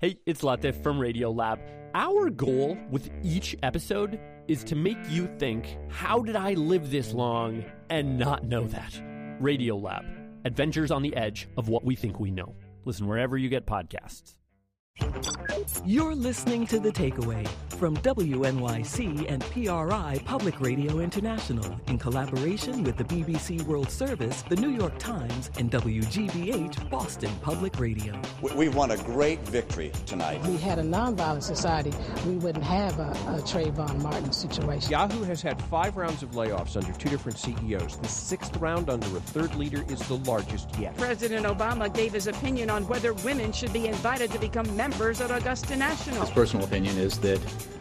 Hey, it's Latif from Radiolab. Our goal with each episode is to make you think, how did I live this long and not know that? Radiolab, adventures on the edge of what we think we know. Listen wherever you get podcasts. You're listening to The Takeaway from WNYC and PRI Public Radio International in collaboration with the BBC World Service, the New York Times, and WGBH Boston Public Radio. We've won a great victory tonight. If we had a nonviolent society, we wouldn't have a Trayvon Martin situation. Yahoo has had 5 rounds of layoffs under 2 different CEOs. The 6th round under a 3rd leader is the largest yet. President Obama gave his opinion on whether women should be invited to become members at Augusta National. His personal opinion is that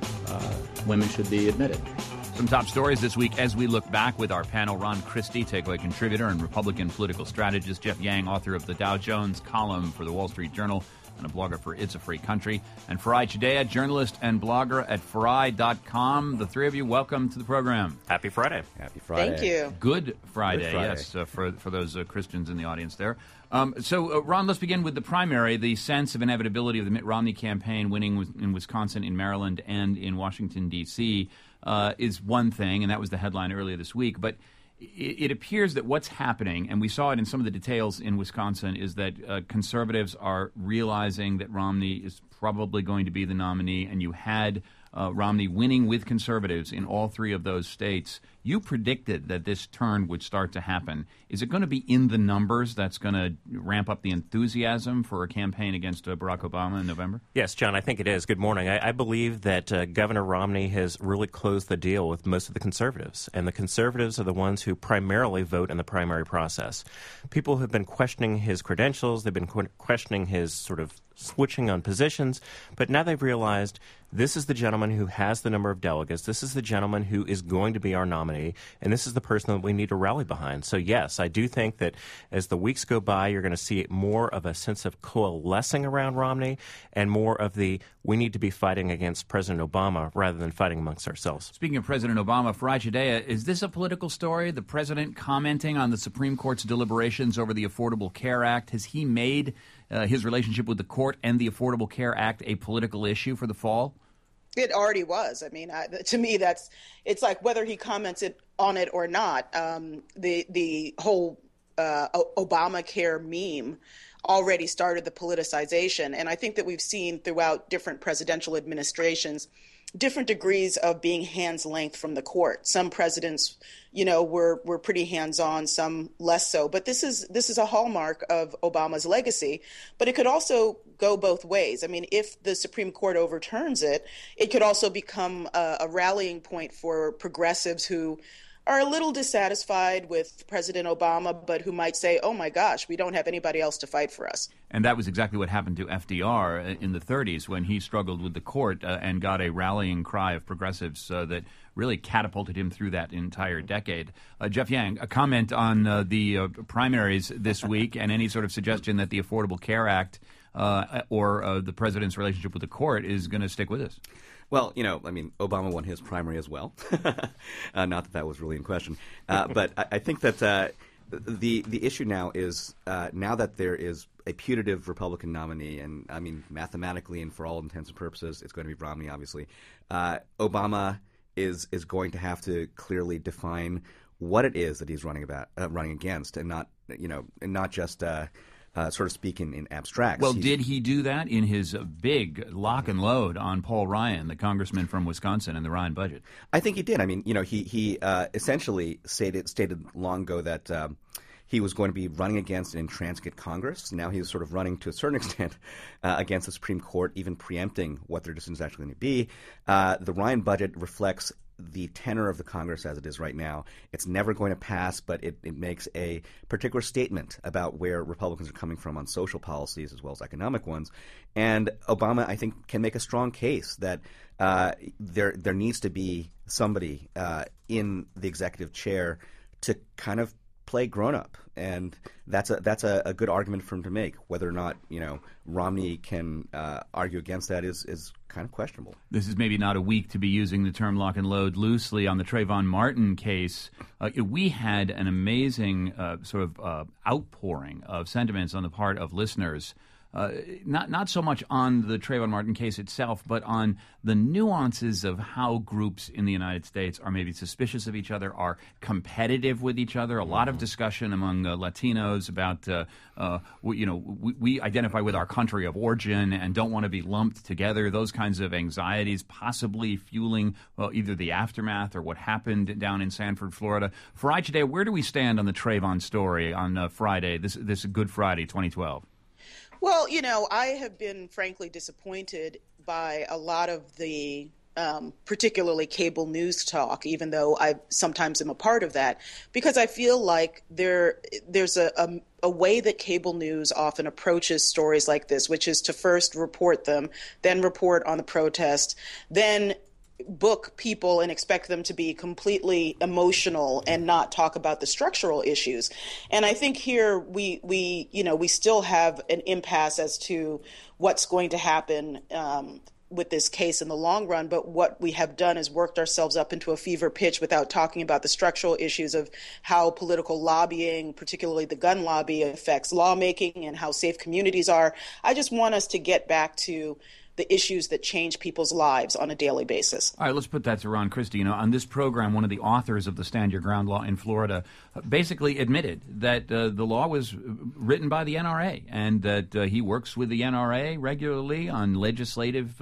women should be admitted. Some top stories this week as we look back with our panel. Ron Christie, Takeaway contributor and Republican political strategist. Jeff Yang, author of the Dow Jones column for the Wall Street Journal and a blogger for It's a Free Country. And Farai Chideya, journalist and blogger at Farai.com. The three of you, welcome to the program. Happy Friday. Happy Friday. Thank you. Good Friday, Good Friday. Yes, for those Christians in the audience there. Ron, let's begin with the primary. The sense of inevitability of the Mitt Romney campaign winning in Wisconsin, in Maryland, and in Washington, D.C. Is one thing, and that was the headline earlier this week. But it appears that what's happening, and we saw it in some of the details in Wisconsin, is that conservatives are realizing that Romney is probably going to be the nominee, and you had Romney winning with conservatives in all 3 of those states. You predicted that this turn would start to happen. Is it going to be in the numbers that's going to ramp up the enthusiasm for a campaign against Barack Obama in November? Yes, John, I think it is. Good morning. I believe that Governor Romney has really closed the deal with most of the conservatives, and the conservatives are the ones who primarily vote in the primary process. People have been questioning his credentials. They've been questioning his sort of switching on positions, but now they've realized this is the gentleman who has the number of delegates. This is the gentleman who is going to be our nominee, and this is the person that we need to rally behind. So, yes, I do think that as the weeks go by, you're going to see more of a sense of coalescing around Romney and more of the we need to be fighting against President Obama rather than fighting amongst ourselves. Speaking of President Obama, Farai Chideya, is this a political story? The president commenting on the Supreme Court's deliberations over the Affordable Care Act. Has he made his relationship with the court and the Affordable Care Act a political issue for the fall? It already was. I mean, to me, it's like whether he commented on it or not. The whole Obamacare meme already started the politicization. And I think that we've seen throughout different presidential administrations different degrees of being hands length from the court. Some presidents, were pretty hands-on, some less so. But this is a hallmark of Obama's legacy. But it could also go both ways. I mean, if the Supreme Court overturns it, it could also become a rallying point for progressives who are a little dissatisfied with President Obama, but who might say, oh, my gosh, we don't have anybody else to fight for us. And that was exactly what happened to FDR in the 30s when he struggled with the court and got a rallying cry of progressives that really catapulted him through that entire decade. Jeff Yang, a comment on the primaries this week and any sort of suggestion that the Affordable Care Act or the president's relationship with the court is going to stick with us. Well, Obama won his primary as well. Not that was really in question. But I think that the issue now is now that there is a putative Republican nominee, and mathematically and for all intents and purposes, it's going to be Romney, obviously. Obama is going to have to clearly define what it is that he's running against, and not just sort of speak in abstracts. Well, did he do that in his big lock and load on Paul Ryan, the congressman from Wisconsin, and the Ryan budget? I think he did. He essentially stated long ago that he was going to be running against an intransigent Congress. Now he's sort of running to a certain extent against the Supreme Court, even preempting what their decision is actually going to be. The Ryan budget reflects the tenor of the Congress as it is right now. It's never going to pass, but it makes a particular statement about where Republicans are coming from on social policies as well as economic ones. And Obama, I think, can make a strong case that there needs to be somebody in the executive chair to kind of play grown-up, and that's a good argument for him to make. Whether or not Romney can argue against that is kind of questionable. This is maybe not a week to be using the term lock and load loosely on the Trayvon Martin case. We had an amazing sort of outpouring of sentiments on the part of listeners not so much on the Trayvon Martin case itself, but on the nuances of how groups in the United States are maybe suspicious of each other, are competitive with each other. A lot of discussion among Latinos about, we identify with our country of origin and don't want to be lumped together. Those kinds of anxieties possibly fueling either the aftermath or what happened down in Sanford, Florida. Farai Chideya, where do we stand on the Trayvon story on Friday, this Good Friday 2012? Well, I have been frankly disappointed by a lot of the particularly cable news talk, even though I sometimes am a part of that, because I feel like there's a way that cable news often approaches stories like this, which is to first report them, then report on the protest, then book people and expect them to be completely emotional and not talk about the structural issues. And I think here we still have an impasse as to what's going to happen with this case in the long run. But what we have done is worked ourselves up into a fever pitch without talking about the structural issues of how political lobbying, particularly the gun lobby, affects lawmaking and how safe communities are. I just want us to get back to the issues that change people's lives on a daily basis. All right, let's put that to Ron Christie. On this program, one of the authors of the Stand Your Ground law in Florida basically admitted that the law was written by the NRA and that he works with the NRA regularly on legislative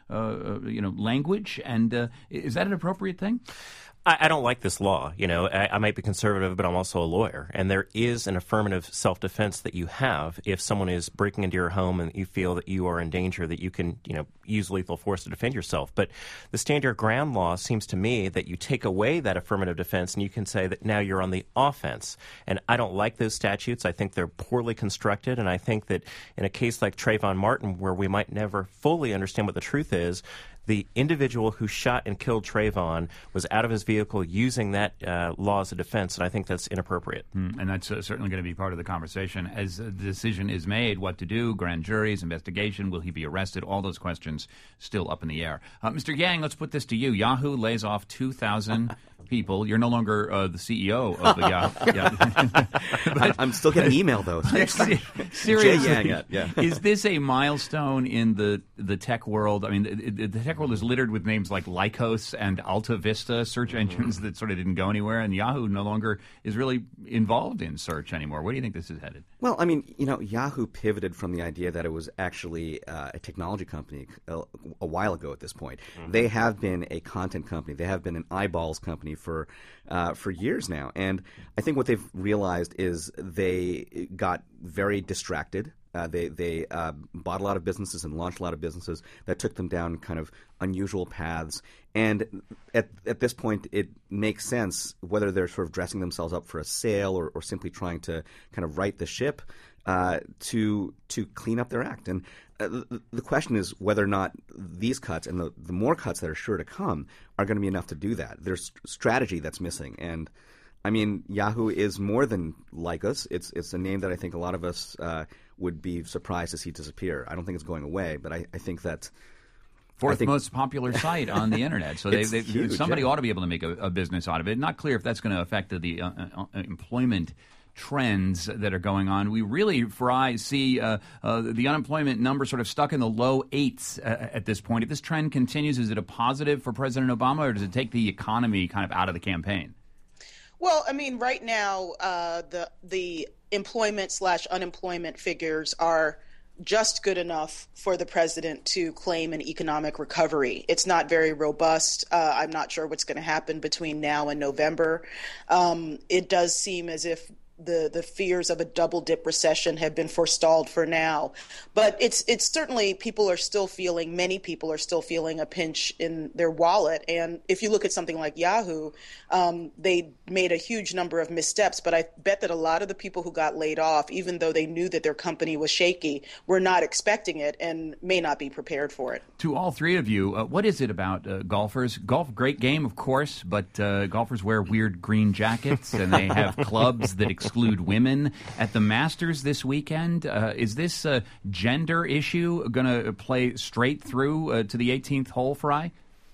language. And is that an appropriate thing? I don't like this law. I might be conservative, but I'm also a lawyer. And there is an affirmative self-defense that you have if someone is breaking into your home and you feel that you are in danger, that you can, use lethal force to defend yourself. But the Stand Your Ground law seems to me that you take away that affirmative defense and you can say that now you're on the offense. And I don't like those statutes. I think they're poorly constructed. And I think that in a case like Trayvon Martin, where we might never fully understand what the truth is, the individual who shot and killed Trayvon was out of his vehicle using that law as a defense, and I think that's inappropriate. And that's certainly going to be part of the conversation as the decision is made, what to do, grand juries, investigation, will he be arrested, all those questions still up in the air. Mr. Yang, let's put this to you. Yahoo lays off 2,000 people. You're no longer the CEO of the Yahoo. I'm still getting email, though. Seriously, is this a milestone in the tech world? I mean, the tech world is littered with names like Lycos and Alta Vista, search engines that sort of didn't go anywhere, and Yahoo no longer is really involved in search anymore. Where do you think this is headed? Well, I mean, Yahoo pivoted from the idea that it was actually a technology company a while ago at this point. Mm-hmm. They have been a content company. They have been an eyeballs company for years now. And I think what they've realized is they got very distracted. They bought a lot of businesses and launched a lot of businesses that took them down kind of unusual paths. And at this point, it makes sense whether they're sort of dressing themselves up for a sale or simply trying to kind of right the ship to clean up their act. And the question is whether or not these cuts and the more cuts that are sure to come are going to be enough to do that. There's strategy that's missing. And I mean, Yahoo is more than Lycos. It's a name that I think a lot of us would be surprised to see disappear. I don't think it's going away, but I think that fourth most popular site on the internet. So somebody ought to be able to make a business out of it. Not clear if that's going to affect the employment trends that are going on. We really, Farai, see the unemployment number sort of stuck in the low 8s at this point. If this trend continues, is it a positive for President Obama, or does it take the economy kind of out of the campaign? Well, I mean, right now, the employment/unemployment figures are just good enough for the president to claim an economic recovery. It's not very robust. I'm not sure what's going to happen between now and November. It does seem as if the fears of a double dip recession have been forestalled for now. But it's certainly many people are still feeling a pinch in their wallet. And if you look at something like Yahoo, they made a huge number of missteps. But I bet that a lot of the people who got laid off, even though they knew that their company was shaky, were not expecting it and may not be prepared for it. To all three of you, what is it about golfers? Golf, great game, of course, but golfers wear weird green jackets and they have clubs that exclude women. At the Masters this weekend, is this gender issue going to play straight through to the 18th hole, Farai?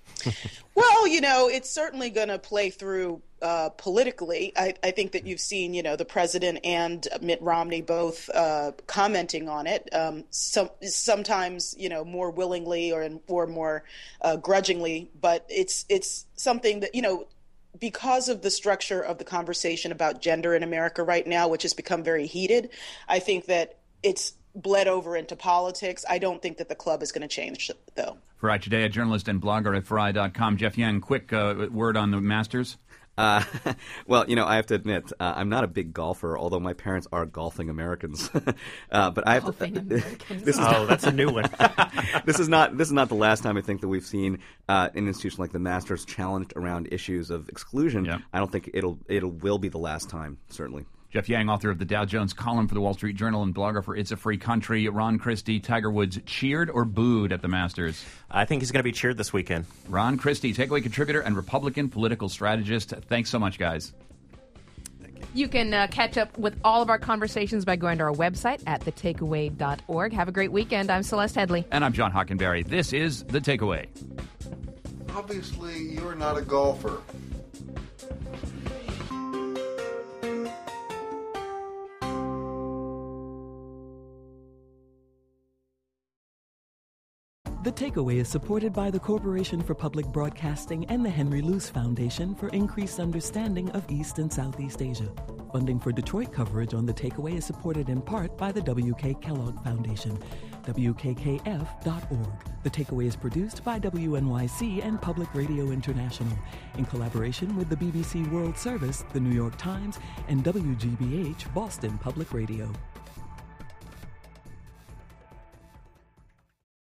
Well, it's certainly going to play through politically. I think that you've seen, the president and Mitt Romney both commenting on it. Sometimes, more willingly or more grudgingly. But it's something that, because of the structure of the conversation about gender in America right now, which has become very heated, I think that it's bled over into politics. I don't think that the club is going to change, though. Farai Chideya, journalist and blogger at Farai.com. Jeff Yang, quick word on the Masters. Well, I have to admit, I'm not a big golfer, although my parents are golfing Americans. But I have golfing to. Americans. That's a new one. This is not the last time I think that we've seen an institution like the Masters challenged around issues of exclusion. Yeah. I don't think it will be the last time, certainly. Jeff Yang, author of the Dow Jones column for the Wall Street Journal and blogger for It's a Free Country. Ron Christie, Tiger Woods cheered or booed at the Masters? I think he's going to be cheered this weekend. Ron Christie, Takeaway contributor and Republican political strategist. Thanks so much, guys. You can catch up with all of our conversations by going to our website at thetakeaway.org. Have a great weekend. I'm Celeste Headley. And I'm John Hockenberry. This is The Takeaway. Obviously, you're not a golfer. The Takeaway is supported by the Corporation for Public Broadcasting and the Henry Luce Foundation for increased understanding of East and Southeast Asia. Funding for Detroit coverage on The Takeaway is supported in part by the W.K. Kellogg Foundation, WKKF.org. The Takeaway is produced by WNYC and Public Radio International in collaboration with the BBC World Service, the New York Times, and WGBH Boston Public Radio.